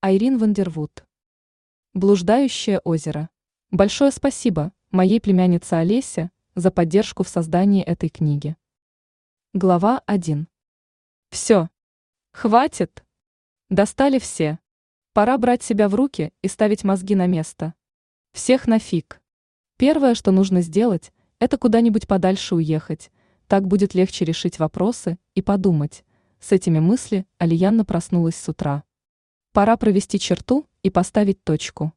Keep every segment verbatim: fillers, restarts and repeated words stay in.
Айрин Вандервуд. Блуждающее озеро. Большое спасибо моей племяннице Олесе за поддержку в создании этой книги. Глава один. Все. Хватит. Достали все. Пора брать себя в руки и ставить мозги на место. Всех нафиг. Первое, что нужно сделать, это куда-нибудь подальше уехать. Так будет легче решить вопросы и подумать. С этими мыслями Алиянна проснулась с утра. Пора провести черту и поставить точку.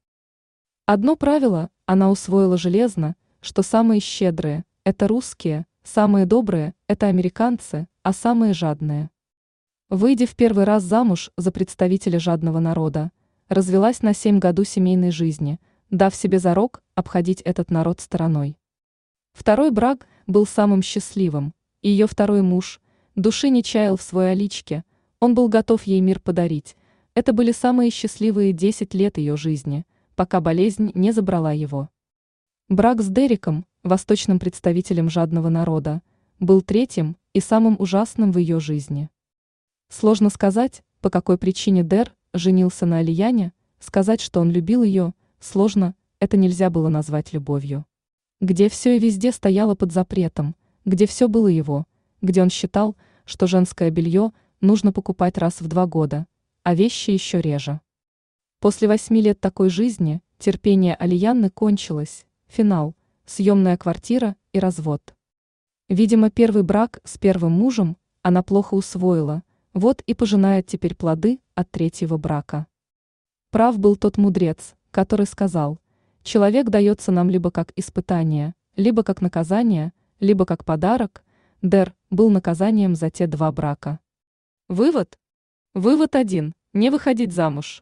Одно правило она усвоила железно, что самые щедрые – это русские, самые добрые – это американцы, а самые жадные. Выйдя в первый раз замуж за представителя жадного народа, развелась на семь году семейной жизни, дав себе зарок обходить этот народ стороной. Второй брак был самым счастливым, и ее второй муж души не чаял в своей Аличке, он был готов ей мир подарить. Это были самые счастливые десять лет ее жизни, пока болезнь не забрала его. Брак с Дериком, восточным представителем жадного народа, был третьим и самым ужасным в ее жизни. Сложно сказать, по какой причине Дер женился на Алияне, сказать, что он любил ее, сложно, это нельзя было назвать любовью. Где все и везде стояло под запретом, где все было его, где он считал, что женское белье нужно покупать раз в два года, а вещи еще реже. После восьми лет такой жизни терпение Алиянны кончилось, финал, съемная квартира и развод. Видимо, первый брак с первым мужем она плохо усвоила, вот и пожинает теперь плоды от третьего брака. Прав был тот мудрец, который сказал: человек дается нам либо как испытание, либо как наказание, либо как подарок. Дер был наказанием за те два брака. Вывод? Вывод один – не выходить замуж.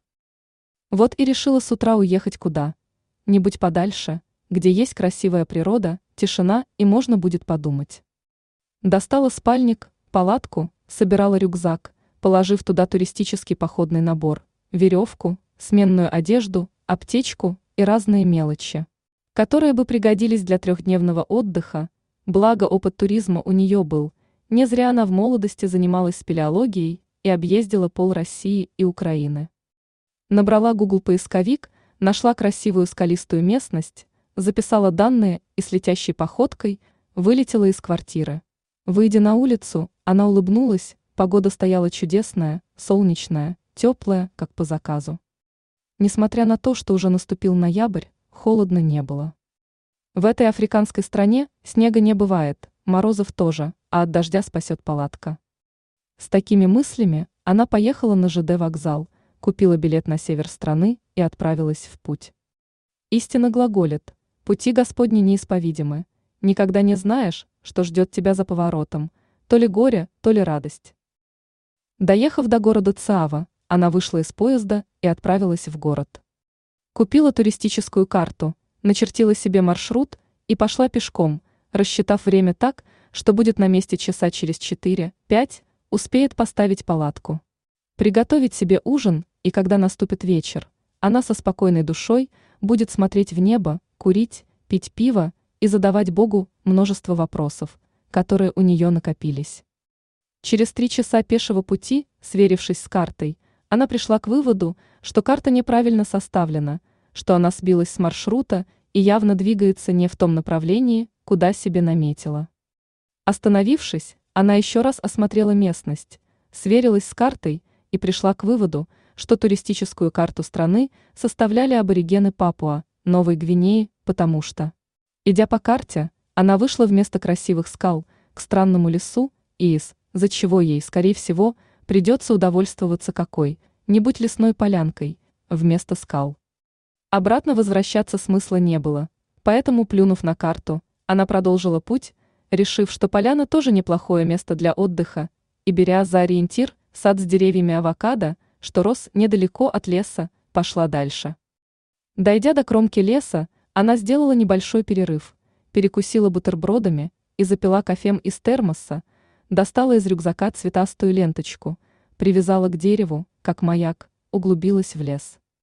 Вот и решила с утра уехать куда? Нибудь подальше, где есть красивая природа, тишина и можно будет подумать. Достала спальник, палатку, собирала рюкзак, положив туда туристический походный набор, веревку, сменную одежду, аптечку и разные мелочи, которые бы пригодились для трехдневного отдыха, благо опыт туризма у нее был, не зря она в молодости занималась спелеологией и объездила пол России и Украины. Набрала Google поисковик, нашла красивую скалистую местность, записала данные и с летящей походкой вылетела из квартиры. Выйдя на улицу, она улыбнулась, погода стояла чудесная, солнечная, теплая, как по заказу. Несмотря на то, что уже наступил ноябрь, холодно не было. В этой африканской стране снега не бывает, морозов тоже, а от дождя спасет палатка. С такими мыслями она поехала на ЖД вокзал, купила билет на север страны и отправилась в путь. Истина глаголит: пути Господни неисповедимы, никогда не знаешь, что ждет тебя за поворотом, то ли горе, то ли радость. Доехав до города Цаава, она вышла из поезда и отправилась в город. Купила туристическую карту, начертила себе маршрут и пошла пешком, рассчитав время так, что будет на месте часа через четыре-пять, успеет поставить палатку. Приготовить себе ужин, и когда наступит вечер, она со спокойной душой будет смотреть в небо, курить, пить пиво и задавать Богу множество вопросов, которые у нее накопились. Через три часа пешего пути, сверившись с картой, она пришла к выводу, что карта неправильно составлена, что она сбилась с маршрута и явно двигается не в том направлении, куда себе наметила. Остановившись, она еще раз осмотрела местность, сверилась с картой и пришла к выводу, что туристическую карту страны составляли аборигены Папуа, Новой Гвинеи, потому что, идя по карте, она вышла вместо красивых скал к странному лесу и из-за чего ей, скорее всего, придется удовольствоваться какой-нибудь лесной полянкой вместо скал. Обратно возвращаться смысла не было, поэтому, плюнув на карту, она продолжила путь, решив, что поляна тоже неплохое место для отдыха, и беря за ориентир сад с деревьями авокадо, что рос недалеко от леса, пошла дальше. Дойдя до кромки леса, она сделала небольшой перерыв, перекусила бутербродами и запила кофем из термоса, достала из рюкзака цветастую ленточку, привязала к дереву, как маяк, углубилась в лес.